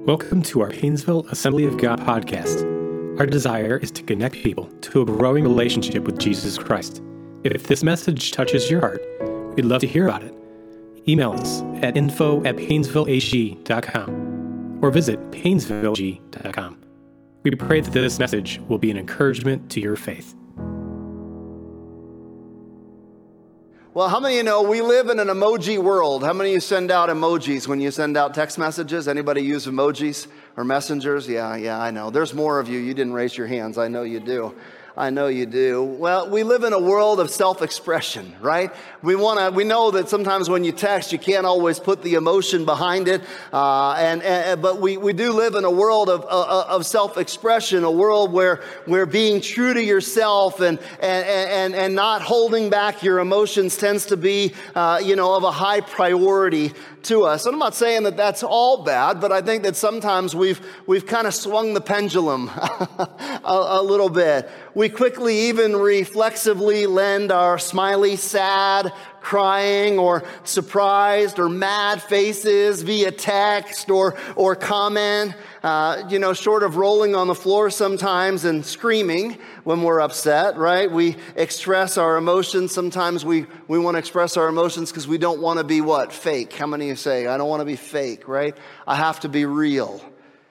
Welcome to our Painesville Assembly of God podcast. Our desire is to connect people to a growing relationship with Jesus Christ. If this message touches your heart, we'd love to hear about it. Email us at info@painesvilleag.com or visit painesvilleag.com. We pray that this message will be an encouragement to your faith. Well, how many of you know we live in an emoji world? How many of you send out emojis when you send out text messages? Anybody use emojis or messengers? Yeah, I know. There's more of you. You didn't raise your hands. I know you do. Well, we live in a world of self-expression, right? We know that sometimes when you text, you can't always put the emotion behind it. But we do live in a world of self-expression, a world where being true to yourself and not holding back your emotions tends to be, of a high priority to us. And I'm not saying that that's all bad, but I think that sometimes we've kind of swung the pendulum a little bit. We quickly, even reflexively lend our smiley, sad, crying, or surprised, or mad faces via text or comment, short of rolling on the floor sometimes and screaming when we're upset, right? We express our emotions. Sometimes we want to express our emotions because we don't want to be what? Fake. How many of you say, I don't want to be fake, right? I have to be real.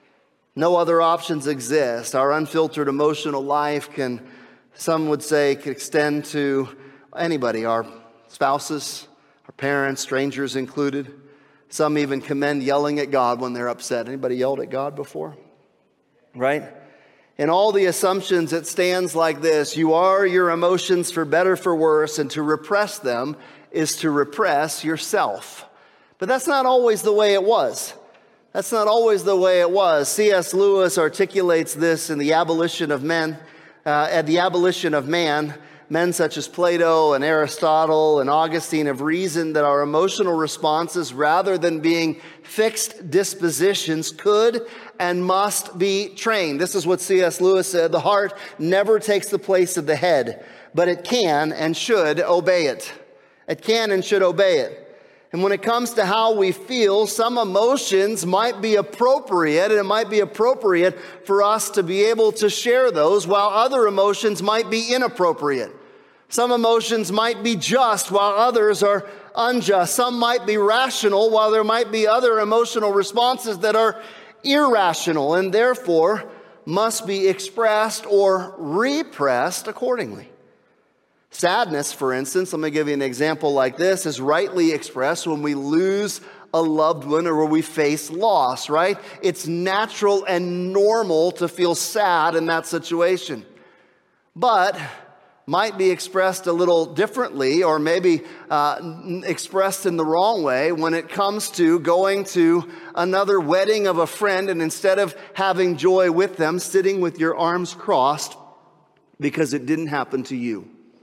No other options exist. Our unfiltered emotional life some would say, can extend to anybody, our spouses, our parents, strangers included. Some even commend yelling at God when they're upset. Anybody yelled at God before? Right? In all the assumptions, it stands like this: you are your emotions for better, for worse, and to repress them is to repress yourself. But that's not always the way it was. That's not always the way it was. C.S. Lewis articulates this in The Abolition of Men. At the abolition of man, men such as Plato and Aristotle and Augustine have reasoned that our emotional responses, rather than being fixed dispositions, could and must be trained. This is what C.S. Lewis said: the heart never takes the place of the head, but it can and should obey it. It can and should obey it. And when it comes to how we feel, some emotions might be appropriate, and it might be appropriate for us to be able to share those, while other emotions might be inappropriate. Some emotions might be just, while others are unjust. Some might be rational, while there might be other emotional responses that are irrational, and therefore must be expressed or repressed accordingly. Sadness, for instance, let me give you an example like this, is rightly expressed when we lose a loved one or when we face loss, right? It's natural and normal to feel sad in that situation, but might be expressed a little differently, or maybe expressed in the wrong way when it comes to going to another wedding of a friend, and instead of having joy with them, sitting with your arms crossed because it didn't happen to you.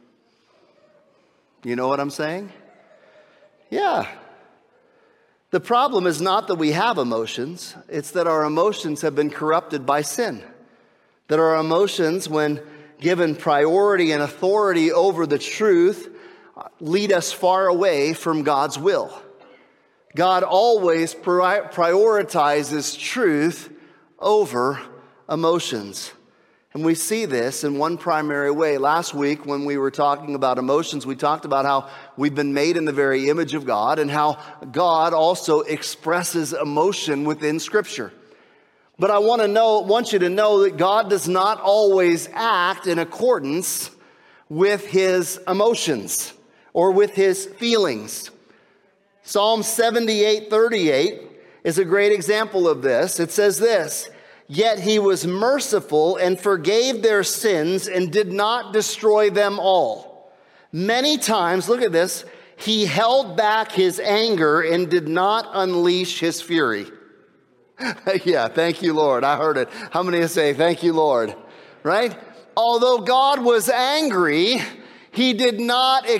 You know what I'm saying? Yeah. The problem is not that we have emotions. It's that our emotions have been corrupted by sin. That our emotions, when given priority and authority over the truth, lead us far away from God's will. God always prioritizes truth over emotions. And we see this in one primary way. Last week, when we were talking about emotions, we talked about how we've been made in the very image of God and how God also expresses emotion within Scripture. But I want you to know that God does not always act in accordance with His emotions or with His feelings. Psalm 78:38 is a great example of this. It says this: "Yet He was merciful and forgave their sins and did not destroy them all. Many times," look at this, "He held back His anger and did not unleash His fury." Yeah, thank you, Lord. I heard it. How many of you say, thank you, Lord? Right? Although God was angry, He did not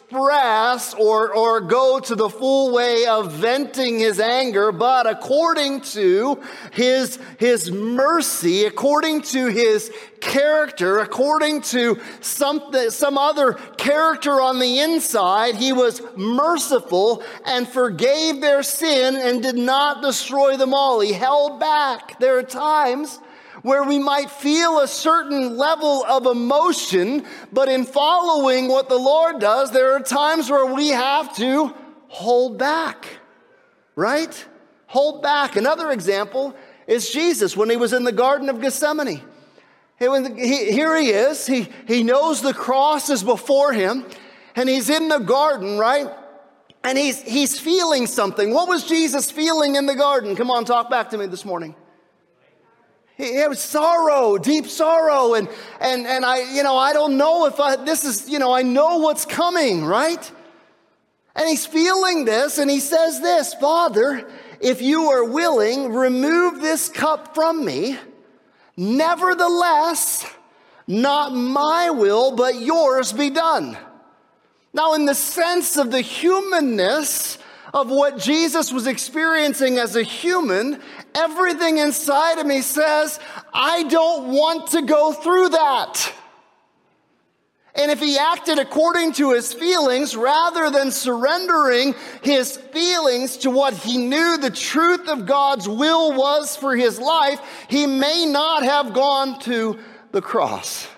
express or go to the full way of venting his anger, but according to his mercy, according to his character, according to some other character on the inside, he was merciful and forgave their sin and did not destroy them all. He held back. There are times where we might feel a certain level of emotion, but in following what the Lord does, there are times where we have to hold back, right? Hold back. Another example is Jesus when he was in the Garden of Gethsemane. Here he is. He knows the cross is before him, and he's in the garden, right? And he's feeling something. What was Jesus feeling in the garden? Come on, talk back to me this morning. It was sorrow, deep sorrow, and I don't know if this is, I know what's coming, right? And he's feeling this, and he says this, Father, if you are willing, remove this cup from me. Nevertheless, not my will, but yours be done. Now, in the sense of the humanness of what Jesus was experiencing as a human, everything inside of me says, I don't want to go through that. And if he acted according to his feelings, rather than surrendering his feelings to what he knew the truth of God's will was for his life, he may not have gone to the cross.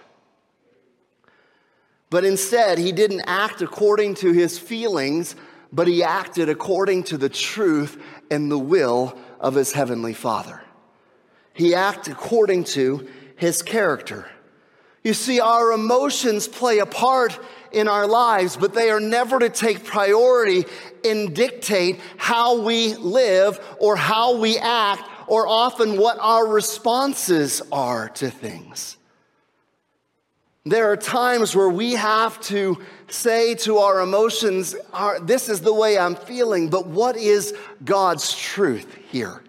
But instead, he didn't act according to his feelings, but he acted according to the truth and the will of his heavenly Father. He acted according to his character. You see, our emotions play a part in our lives, but they are never to take priority and dictate how we live or how we act, or often what our responses are to things. There are times where we have to say to our emotions, this is the way I'm feeling, but what is God's truth here?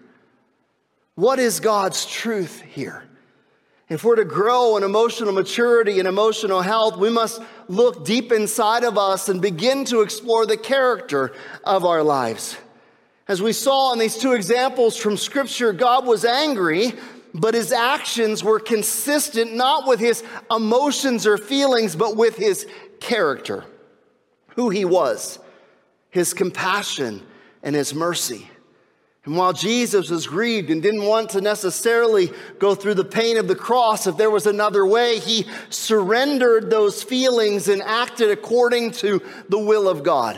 What is God's truth here? If we're to grow in emotional maturity and emotional health, we must look deep inside of us and begin to explore the character of our lives. As we saw in these two examples from Scripture, God was angry, but his actions were consistent not with his emotions or feelings, but with his character, who he was, his compassion, and his mercy. And while Jesus was grieved and didn't want to necessarily go through the pain of the cross, if there was another way, he surrendered those feelings and acted according to the will of God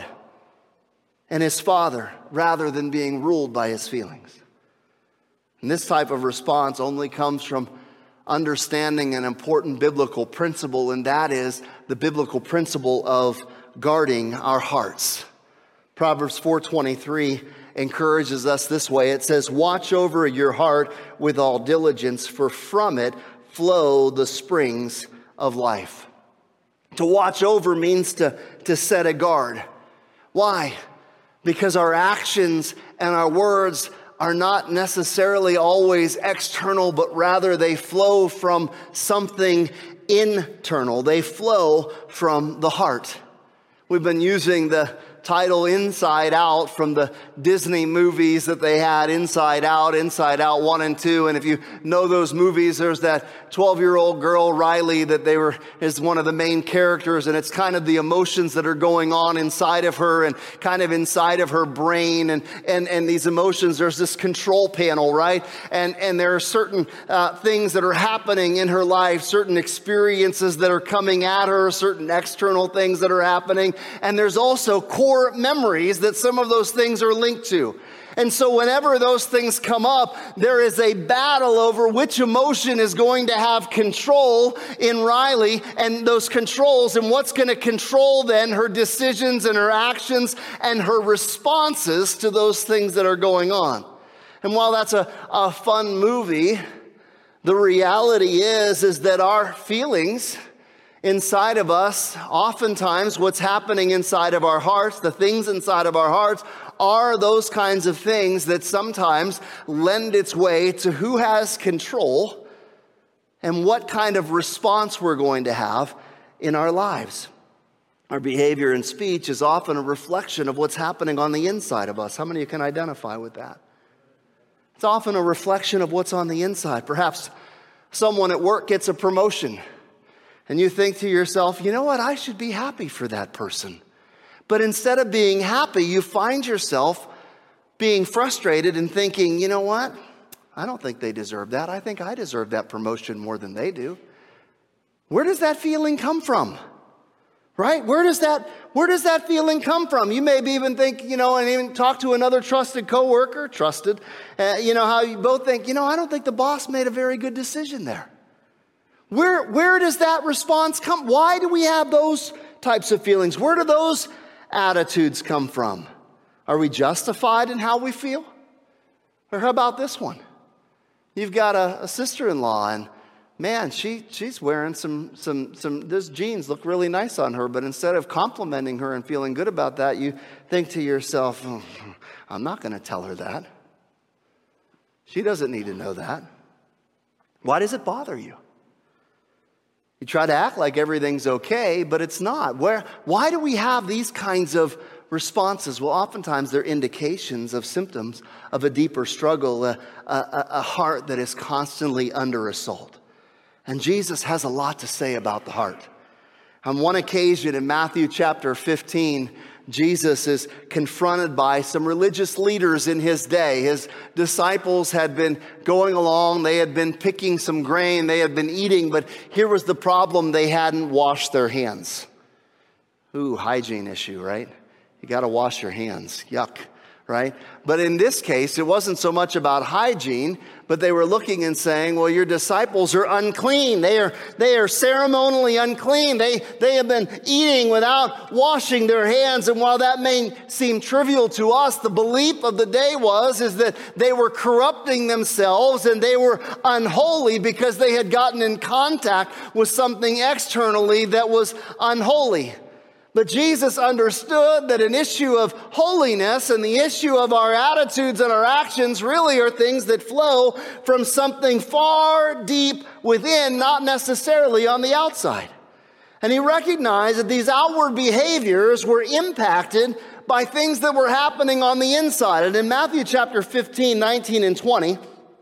and his Father, rather than being ruled by his feelings. And this type of response only comes from understanding an important biblical principle, and that is the biblical principle of guarding our hearts. Proverbs 4:23 encourages us this way. It says, watch over your heart with all diligence, for from it flow the springs of life. To watch over means to set a guard. Why? Because our actions and our words are not necessarily always external, but rather they flow from something internal. They flow from the heart. We've been using the title Inside Out from the Disney movies that they had, Inside Out 1 and 2. And if you know those movies, there's that 12-year-old girl, Riley, that is one of the main characters. And it's kind of the emotions that are going on inside of her and kind of inside of her brain. And these emotions, there's this control panel, right? And there are certain things that are happening in her life, certain experiences that are coming at her, certain external things that are happening. And there's also core memories that some of those things are linked to. And so whenever those things come up, there is a battle over which emotion is going to have control in Riley, and those controls, and what's going to control then her decisions and her actions and her responses to those things that are going on. And while that's a fun movie, the reality is that our feelings inside of us, oftentimes what's happening inside of our hearts, the things inside of our hearts, are those kinds of things that sometimes lend its way to who has control and what kind of response we're going to have in our lives. Our behavior and speech is often a reflection of what's happening on the inside of us. How many of you can identify with that? It's often a reflection of what's on the inside. Perhaps someone at work gets a promotion, and you think to yourself, you know what, I should be happy for that person. But instead of being happy, you find yourself being frustrated and thinking, you know what, I don't think they deserve that. I think I deserve that promotion more than they do. Where does that feeling come from? Right? Where does that feeling come from? You maybe even think, and even talk to another trusted coworker, how you both think, I don't think the boss made a very good decision there. Where does that response come? Why do we have those types of feelings? Where do those attitudes come from? Are we justified in how we feel? Or how about this one? You've got a sister-in-law, and man, she's wearing those jeans look really nice on her, but instead of complimenting her and feeling good about that, you think to yourself, I'm not going to tell her that. She doesn't need to know that. Why does it bother you? You try to act like everything's okay, but it's not. Why do we have these kinds of responses? Well, oftentimes they're indications of symptoms of a deeper struggle, a heart that is constantly under assault. And Jesus has a lot to say about the heart. On one occasion in Matthew chapter 15, Jesus is confronted by some religious leaders in his day. His disciples had been going along. They had been picking some grain. They had been eating. But here was the problem. They hadn't washed their hands. Ooh, hygiene issue, right? You got to wash your hands. Yuck, right? But in this case, it wasn't so much about hygiene, but they were looking and saying, well, your disciples are unclean. They are ceremonially unclean. They have been eating without washing their hands. And while that may seem trivial to us, the belief of the day is that they were corrupting themselves and they were unholy because they had gotten in contact with something externally that was unholy. But Jesus understood that an issue of holiness and the issue of our attitudes and our actions really are things that flow from something far deep within, not necessarily on the outside. And he recognized that these outward behaviors were impacted by things that were happening on the inside. And in Matthew chapter 15, 19 and 20,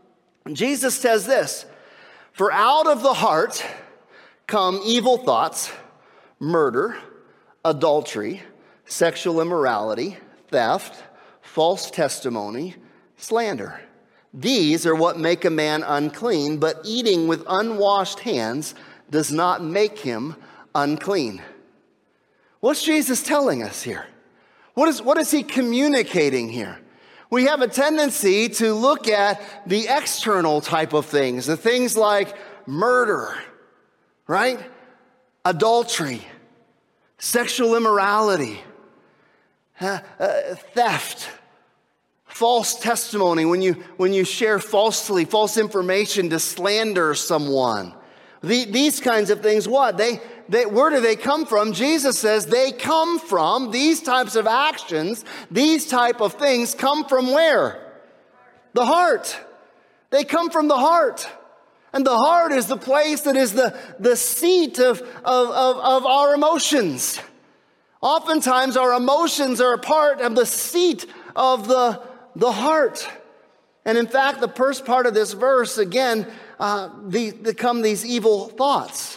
Jesus says this, "For out of the heart come evil thoughts, murder, adultery, sexual immorality, theft, false testimony, slander. These are what make a man unclean, but eating with unwashed hands does not make him unclean." What's Jesus telling us here? What is he communicating here? We have a tendency to look at the external type of things, the things like murder, right? Adultery, sexual immorality, theft, false testimony, when you share false information to slander someone. These kinds of things, what? Where do they come from? Jesus says they come from, these types of actions, these type of things come from where? The heart. They come from the heart. And the heart is the place that is the seat of our emotions. Oftentimes our emotions are a part of the seat of the heart. And in fact, the first part of this verse, again, come these evil thoughts.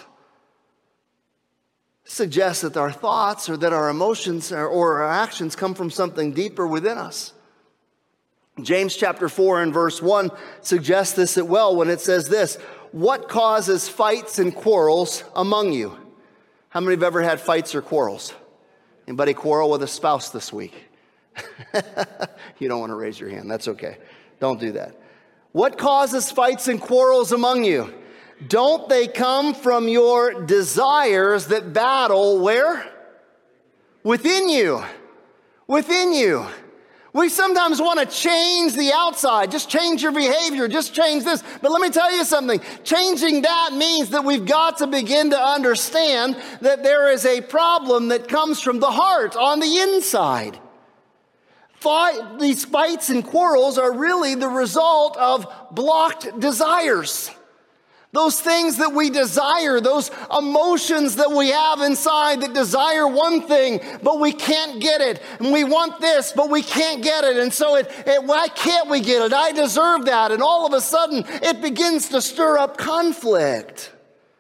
Suggests that our thoughts or that our emotions or our actions come from something deeper within us. James chapter 4 and verse 1 suggests this as well when it says this, "What causes fights and quarrels among you?" How many have ever had fights or quarrels? Anybody quarrel with a spouse this week? You don't want to raise your hand. That's okay. Don't do that. What causes fights and quarrels among you? Don't they come from your desires that battle where? Within you. Within you. We sometimes want to change the outside. Just change your behavior. Just change this. But let me tell you something. Changing that means that we've got to begin to understand that there is a problem that comes from the heart on the inside. These fights and quarrels are really the result of blocked desires. Those things that we desire, those emotions that we have inside that desire one thing, but we can't get it. And we want this, but we can't get it. And so why can't we get it? I deserve that. And all of a sudden, it begins to stir up conflict.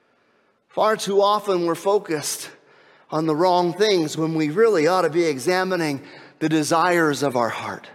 Far too often, we're focused on the wrong things when we really ought to be examining the desires of our heart.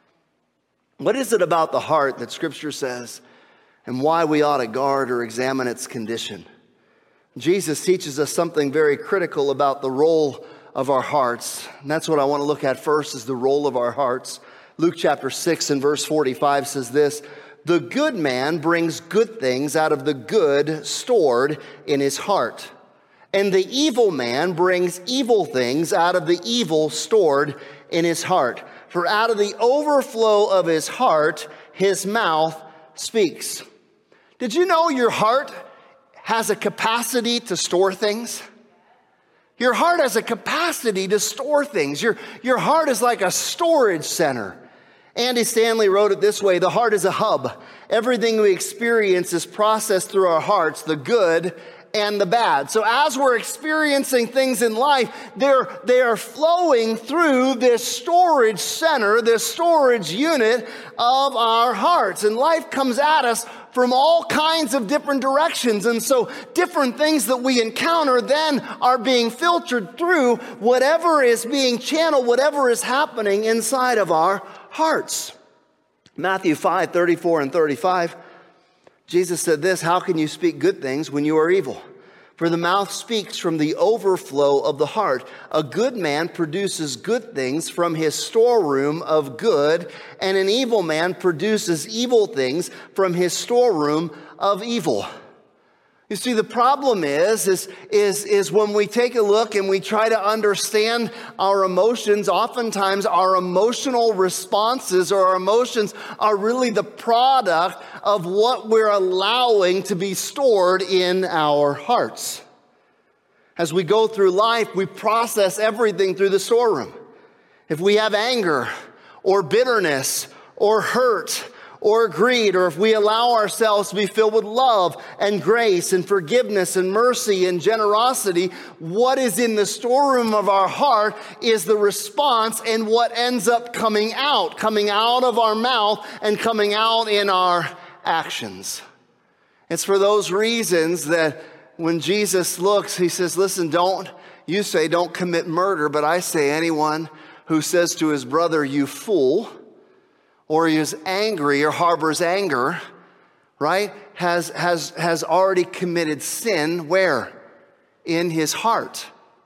What is it about the heart that Scripture says and why we ought to guard or examine its condition? Jesus teaches us something very critical about the role of our hearts. And that's what I want to look at first, is the role of our hearts. Luke chapter 6 and verse 45 says this: "The good man brings good things out of the good stored in his heart. And the evil man brings evil things out of the evil stored in his heart. For out of the overflow of his heart, his mouth speaks." Did you know your heart has a capacity to store things? Your heart has a capacity to store things. Your heart is like a storage center. Andy Stanley wrote it this way: the heart is a hub. Everything we experience is processed through our hearts, the good and the bad. So as we're experiencing things in life, they are flowing through this storage center, this storage unit of our hearts. And life comes at us from all kinds of different directions. And so different things that we encounter then are being filtered through whatever is being channeled, whatever is happening inside of our hearts. Matthew 5, 34 and 35. Jesus said this: "How can you speak good things when you are evil? For the mouth speaks from the overflow of the heart. A good man produces good things from his storeroom of good, and an evil man produces evil things from his storeroom of evil." You see, the problem is when we take a look and we try to understand our emotions, oftentimes our emotional responses or our emotions are really the product of what we're allowing to be stored in our hearts. As we go through life, we process everything through the storeroom. If we have anger or bitterness or hurt or greed, or if we allow ourselves to be filled with love and grace and forgiveness and mercy and generosity, what is in the storeroom of our heart is the response and what ends up coming out of our mouth and coming out in our actions. It's for those reasons that when Jesus looks, he says, listen, you say don't commit murder, but I say anyone who says to his brother, you fool, or he is angry or harbors anger, right, has already committed sin. Where? In his heart.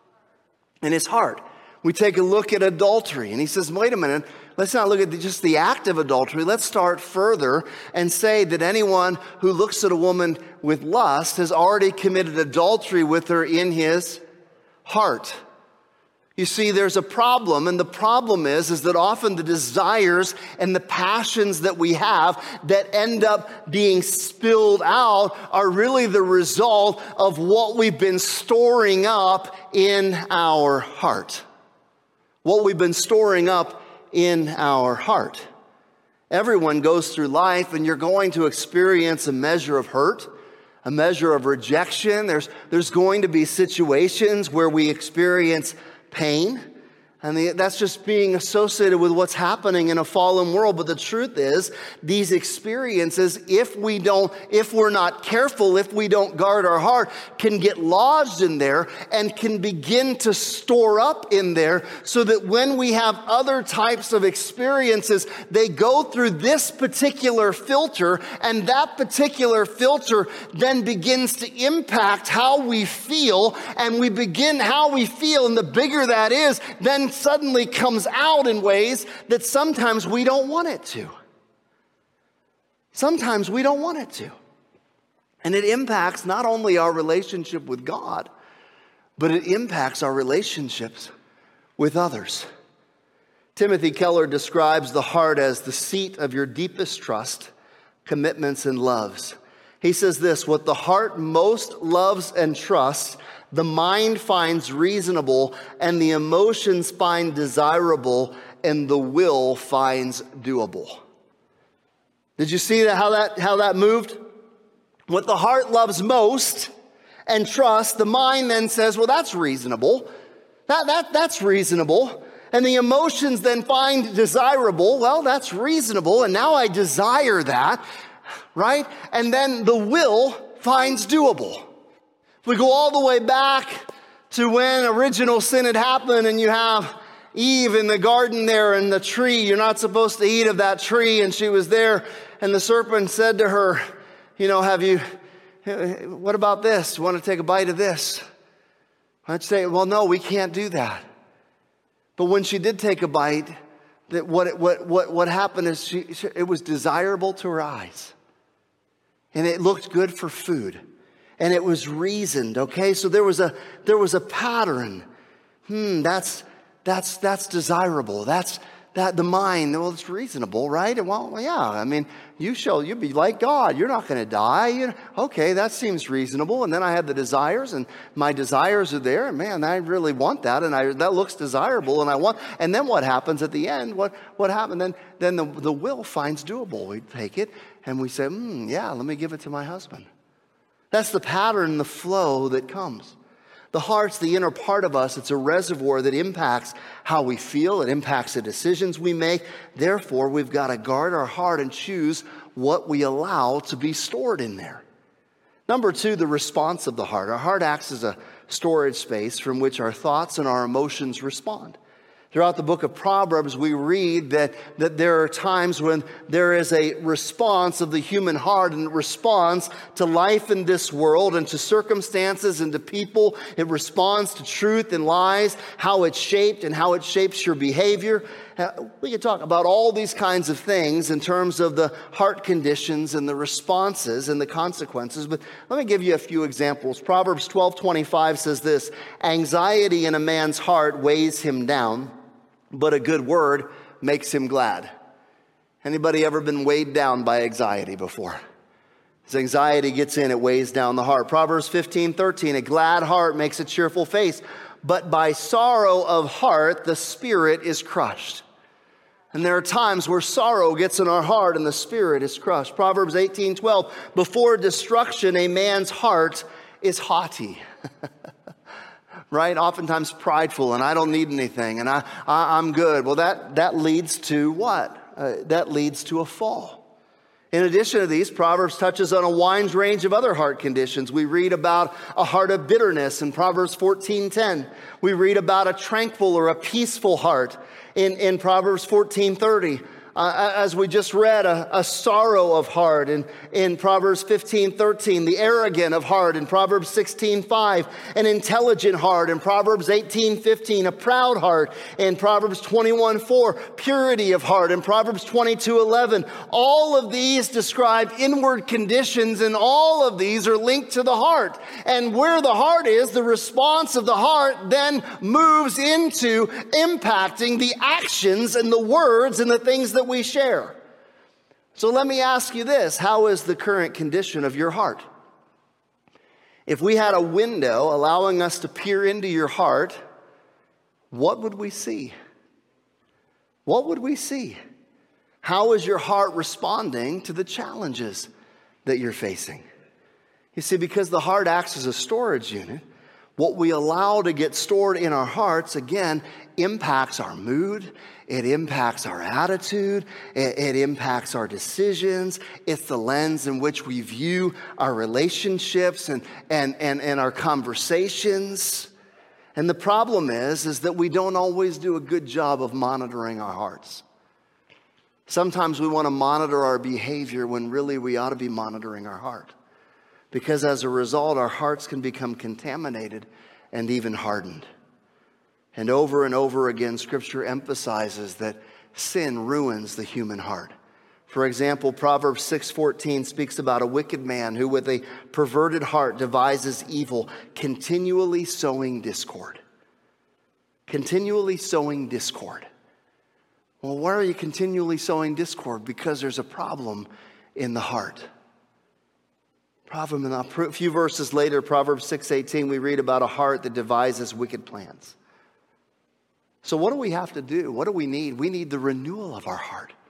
In his heart. We take a look at adultery, and he says, wait a minute, let's not look at just the act of adultery. Let's start further and say that anyone who looks at a woman with lust has already committed adultery with her in his heart. You see, there's a problem, and the problem is that often the desires and the passions that we have that end up being spilled out are really the result of what we've been storing up in our heart. What we've been storing up in our heart. Everyone goes through life, and you're going to experience a measure of hurt, a measure of rejection. There's going to be situations where we experience pain, and that's just being associated with what's happening in a fallen world. But the truth is, these experiences, if we're not careful, if we don't guard our heart, can get lodged in there and can begin to store up in there, so that when we have other types of experiences, they go through this particular filter, and that particular filter then begins to impact how we feel, and we begin how we feel, and the bigger that is, then suddenly comes out in ways that sometimes we don't want it to. Sometimes we don't want it to. And it impacts not only our relationship with God, but it impacts our relationships with others. Timothy Keller describes the heart as the seat of your deepest trust, commitments, and loves. He says this: what the heart most loves and trusts, the mind finds reasonable, and the emotions find desirable, and the will finds doable. Did you see that? How that moved? what the heart loves most and trusts, the mind then says, well, that's reasonable. That's reasonable. And the emotions then find desirable. Well, that's reasonable. And now I desire that, right? And then the will finds doable. If we go all the way back to when original sin had happened and you have Eve in the garden there and the tree, you're not supposed to eat of that tree, and she was there, and the serpent said to her, what about this? You want to take a bite of this? I'd say, well, no, we can't do that. But when she did take a bite, that what happened is it was desirable to her eyes. And it looked good for food. And it was reasoned, okay? So there was a pattern. That's desirable. That the mind, well, it's reasonable, right? Well, yeah, I mean, you'll be like God. You're not going to die. Okay, that seems reasonable. And then I had the desires, and my desires are there. And man, I really want that, and that looks desirable, and I want. And then what happens at the end? What happened? Then the will finds doable. We take it and we say, yeah, let me give it to my husband. That's the pattern, the flow that comes. The heart's the inner part of us. It's a reservoir that impacts how we feel. It impacts the decisions we make. Therefore, we've got to guard our heart and choose what we allow to be stored in there. Number 2, the response of the heart. Our heart acts as a storage space from which our thoughts and our emotions respond. Throughout the book of Proverbs, we read that there are times when there is a response of the human heart, and it responds to life in this world and to circumstances and to people. It responds to truth and lies, how it's shaped and how it shapes your behavior. We could talk about all these kinds of things in terms of the heart conditions and the responses and the consequences, but let me give you a few examples. Proverbs 12:25 says this, "Anxiety in a man's heart weighs him down, but a good word makes him glad." Anybody ever been weighed down by anxiety before? As anxiety gets in, it weighs down the heart. Proverbs 15:13, "A glad heart makes a cheerful face, but by sorrow of heart the spirit is crushed." And there are times where sorrow gets in our heart and the spirit is crushed. Proverbs 18:12, "Before destruction a man's heart is haughty." Right? Oftentimes prideful, and I don't need anything, and I'm good. Well, that leads to what? That leads to a fall. In addition to these, Proverbs touches on a wide range of other heart conditions. We read about a heart of bitterness in Proverbs 14:10. We read about a tranquil or a peaceful heart in Proverbs 14:30. As we just read, a sorrow of heart in Proverbs 15:13, the arrogant of heart in Proverbs 16:5, an intelligent heart in Proverbs 18:15, a proud heart in Proverbs 21:4, purity of heart in Proverbs 22:11. All of these describe inward conditions, and all of these are linked to the heart. And where the heart is, the response of the heart then moves into impacting the actions and the words and the things that we share. So let me ask you this. How is the current condition of your heart? If we had a window allowing us to peer into your heart, what would we see? What would we see? How is your heart responding to the challenges that you're facing? You see, because the heart acts as a storage unit, what we allow to get stored in our hearts, again, impacts our mood. It impacts our attitude. It impacts our decisions. It's the lens in which we view our relationships and our conversations. And the problem is that we don't always do a good job of monitoring our hearts. Sometimes we want to monitor our behavior when really we ought to be monitoring our heart. Because as a result, our hearts can become contaminated and even hardened. And over again, Scripture emphasizes that sin ruins the human heart. For example, Proverbs 6:14 speaks about a wicked man who with a perverted heart devises evil, continually sowing discord. Continually sowing discord. Well, why are you continually sowing discord? Because there's a problem in the heart. A few verses later, Proverbs 6:18, we read about a heart that devises wicked plans. So what do we have to do? What do we need? We need the renewal of our heart.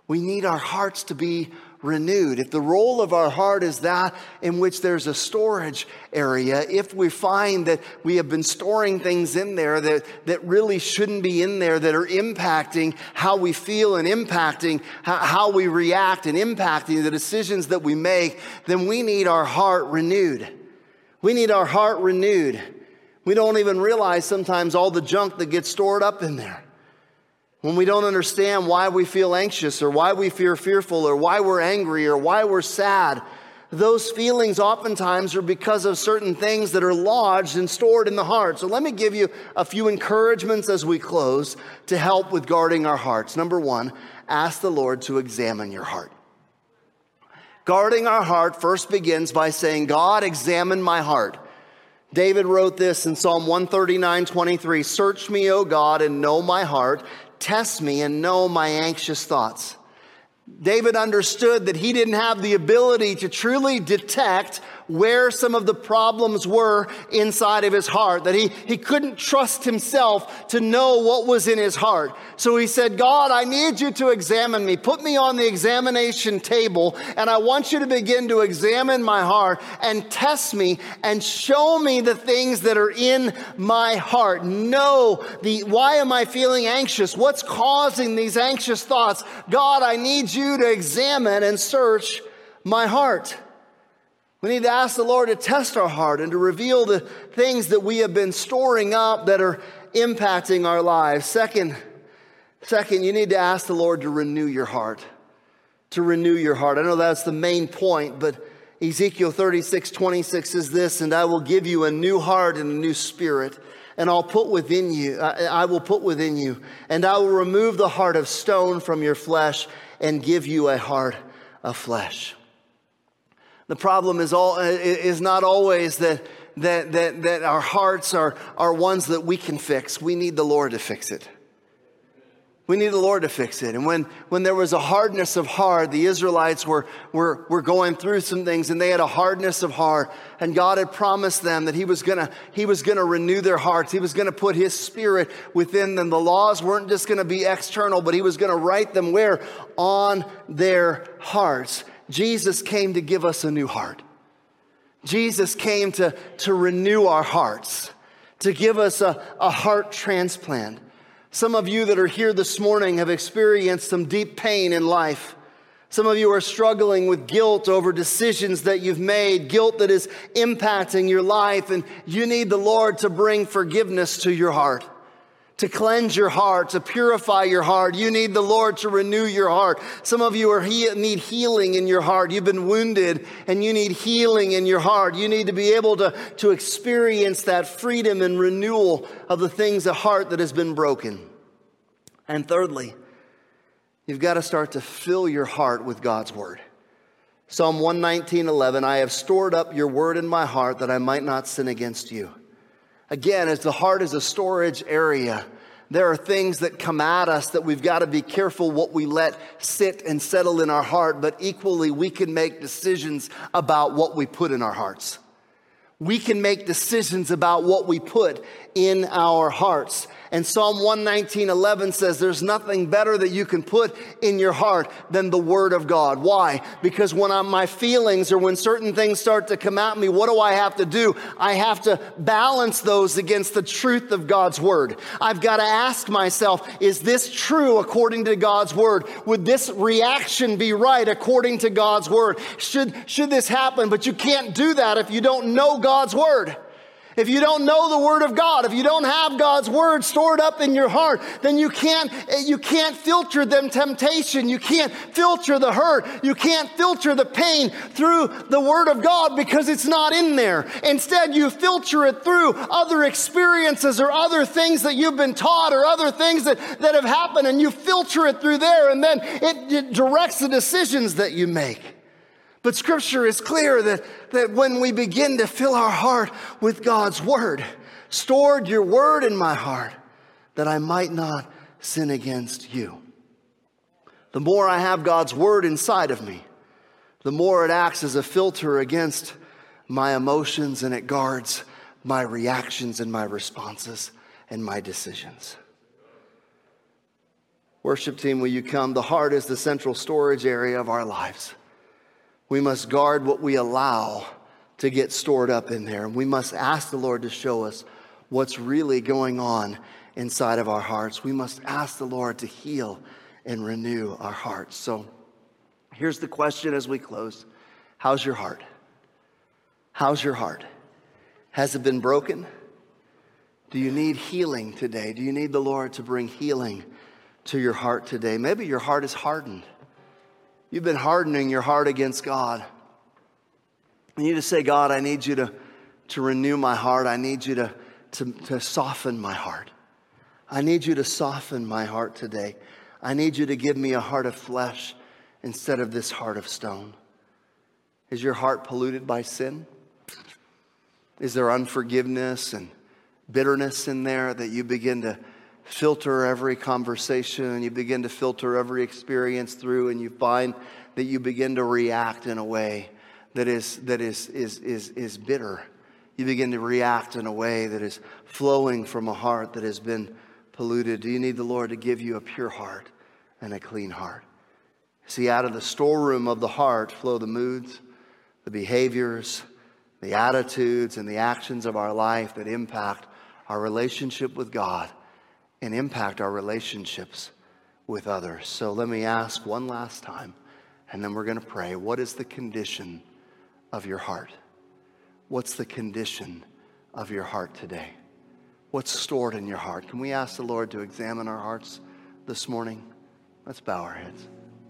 We need our hearts to be renewed. If the role of our heart is that in which there's a storage area, if we find that we have been storing things in there that really shouldn't be in there, that are impacting how we feel and impacting how we react and impacting the decisions that we make, then we need our heart renewed. We need our heart renewed. We don't even realize sometimes all the junk that gets stored up in there. When we don't understand why we feel anxious or why we feel fearful or why we're angry or why we're sad, those feelings oftentimes are because of certain things that are lodged and stored in the heart. So let me give you a few encouragements as we close to help with guarding our hearts. Number one, ask the Lord to examine your heart. Guarding our heart first begins by saying, God, examine my heart. David wrote this in Psalm 139:23, search me, O God, and know my heart. Test me and know my anxious thoughts. David understood that he didn't have the ability to truly detect where some of the problems were inside of his heart, that he couldn't trust himself to know what was in his heart. So he said, God, I need you to examine me. Put me on the examination table, and I want you to begin to examine my heart and test me and show me the things that are in my heart. Why am I feeling anxious? What's causing these anxious thoughts? God, I need you to examine and search my heart. We need to ask the Lord to test our heart and to reveal the things that we have been storing up that are impacting our lives. Second, you need to ask the Lord to renew your heart. To renew your heart. I know that's the main point, but Ezekiel 36:26 says this, and I will give you a new heart and a new spirit, and I will put within you, and I will remove the heart of stone from your flesh and give you a heart of flesh. The problem is not always that our hearts are ones that we can fix. We need the Lord to fix it. We need the Lord to fix it. And when there was a hardness of heart, the Israelites were going through some things, and they had a hardness of heart. And God had promised them that He was gonna renew their hearts. He was gonna put His Spirit within them. The laws weren't just gonna be external, but He was gonna write them where? On their hearts. Jesus came to give us a new heart. Jesus came to renew our hearts, to give us a heart transplant. Some of you that are here this morning have experienced some deep pain in life. Some of you are struggling with guilt over decisions that you've made, guilt that is impacting your life, and you need the Lord to bring forgiveness to your heart, to cleanse your heart, to purify your heart. You need the Lord to renew your heart. Some of you need healing in your heart. You've been wounded and you need healing in your heart. You need to be able to experience that freedom and renewal of the things, the heart that has been broken. And thirdly, you've got to start to fill your heart with God's word. Psalm 119:11, I have stored up your word in my heart that I might not sin against you. Again, as the heart is a storage area, there are things that come at us that we've got to be careful what we let sit and settle in our heart, but equally we can make decisions about what we put in our hearts. We can make decisions about what we put in our hearts. And Psalm 119:11 says there's nothing better that you can put in your heart than the word of God. Why? Because when my feelings or when certain things start to come at me, what do I have to do? I have to balance those against the truth of God's word. I've got to ask myself, is this true according to God's word? Would this reaction be right according to God's word? Should this happen? But you can't do that if you don't know God's word. If you don't know the word of God, if you don't have God's word stored up in your heart, then you can't filter the temptation. You can't filter the hurt. You can't filter the pain through the word of God because it's not in there. Instead, you filter it through other experiences or other things that you've been taught or other things that have happened, and you filter it through there, and then it directs the decisions that you make. But Scripture is clear that when we begin to fill our heart with God's word, stored your word in my heart, that I might not sin against you. The more I have God's word inside of me, the more it acts as a filter against my emotions, and it guards my reactions and my responses and my decisions. Worship team, will you come? The heart is the central storage area of our lives. We must guard what we allow to get stored up in there. We must ask the Lord to show us what's really going on inside of our hearts. We must ask the Lord to heal and renew our hearts. So here's the question as we close. How's your heart? How's your heart? Has it been broken? Do you need healing today? Do you need the Lord to bring healing to your heart today? Maybe your heart is hardened. You've been hardening your heart against God. You need to say, God, I need you to renew my heart. I need you to soften my heart. I need you to soften my heart today. I need you to give me a heart of flesh instead of this heart of stone. Is your heart polluted by sin? Is there unforgiveness and bitterness in there that you begin to filter every conversation and you begin to filter every experience through, and you find that you begin to react in a way that is bitter? You begin to react in a way that is flowing from a heart that has been polluted. Do you need the Lord to give you a pure heart and a clean heart? See, out of the storeroom of the heart flow the moods, the behaviors, the attitudes, and the actions of our life that impact our relationship with God and impact our relationships with others. So let me ask one last time, and then we're going to pray. What is the condition of your heart? What's the condition of your heart today? What's stored in your heart? Can we ask the Lord to examine our hearts this morning? Let's bow our heads.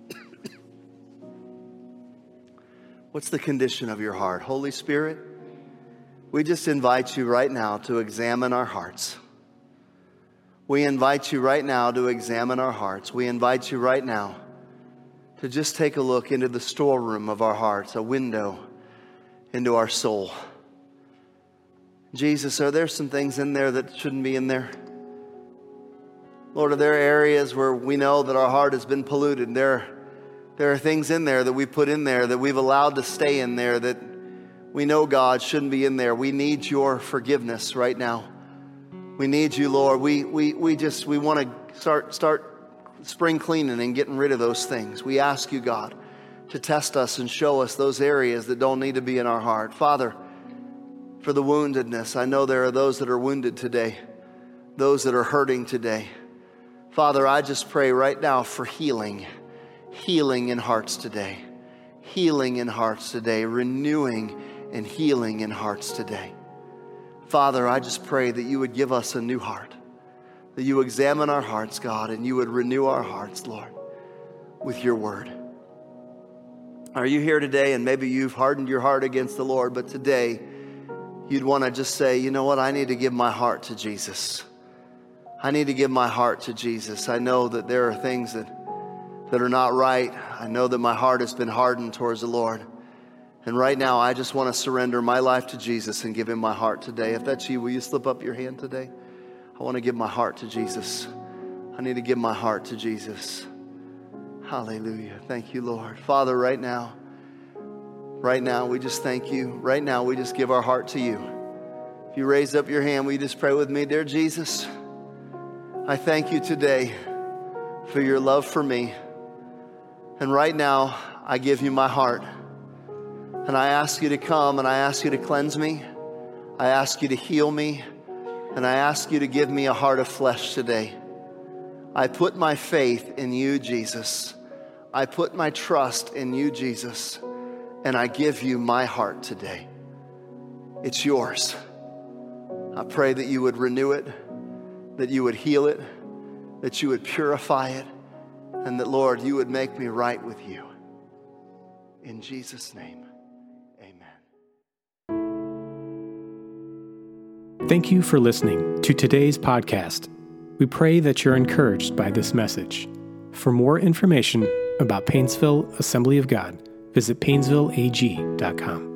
What's the condition of your heart? Holy Spirit, we just invite you right now to examine our hearts. We invite you right now to examine our hearts. We invite you right now to just take a look into the storeroom of our hearts, a window into our soul. Jesus, are there some things in there that shouldn't be in there? Lord, are there areas where we know that our heart has been polluted? There are things in there that we put in there that we've allowed to stay in there that we know, God, shouldn't be in there. We need your forgiveness right now. We need you, Lord. We want to start spring cleaning and getting rid of those things. We ask you, God, to test us and show us those areas that don't need to be in our heart. Father, for the woundedness, I know there are those that are wounded today, those that are hurting today. Father, I just pray right now for healing in hearts today, healing in hearts today, renewing and healing in hearts today. Father, I just pray that you would give us a new heart, that you examine our hearts, God, and you would renew our hearts, Lord, with your word. Are you here today and maybe you've hardened your heart against the Lord, but today you'd want to just say, you know what, I need to give my heart to Jesus. I need to give my heart to Jesus. I know that there are things that are not right. I know that my heart has been hardened towards the Lord. And right now, I just want to surrender my life to Jesus and give him my heart today. If that's you, will you slip up your hand today? I want to give my heart to Jesus. I need to give my heart to Jesus. Hallelujah. Thank you, Lord. Father, right now, we just thank you. Right now, we just give our heart to you. If you raise up your hand, will you just pray with me? Dear Jesus, I thank you today for your love for me. And right now, I give you my heart. And I ask you to come and I ask you to cleanse me. I ask you to heal me. And I ask you to give me a heart of flesh today. I put my faith in you, Jesus. I put my trust in you, Jesus. And I give you my heart today. It's yours. I pray that you would renew it, that you would heal it, that you would purify it, and that, Lord, you would make me right with you. In Jesus' name, amen. Thank you for listening to today's podcast. We pray that you're encouraged by this message. For more information about Painesville Assembly of God, visit painesvilleag.com.